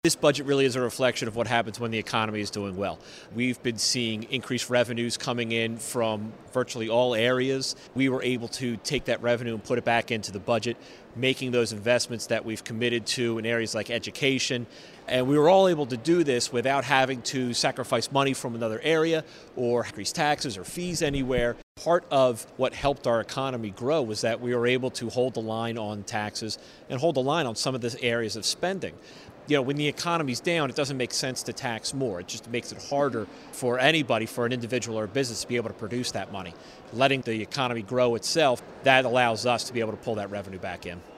This budget really is a reflection of what happens when the economy is doing well. We've been seeing increased revenues coming in from virtually all areas. We were able to take that revenue and put it back into the budget, making those investments that we've committed to in areas like education. And we were all able to do this without having to sacrifice money from another area or increase taxes or fees anywhere. Part of what helped our economy grow was that we were able to hold the line on taxes and hold the line on some of the areas of spending. When the economy's down, it doesn't make sense to tax more. It just makes it harder for anybody, for an individual or a business, to be able to produce that money. Letting the economy grow itself, that allows us to be able to pull that revenue back in.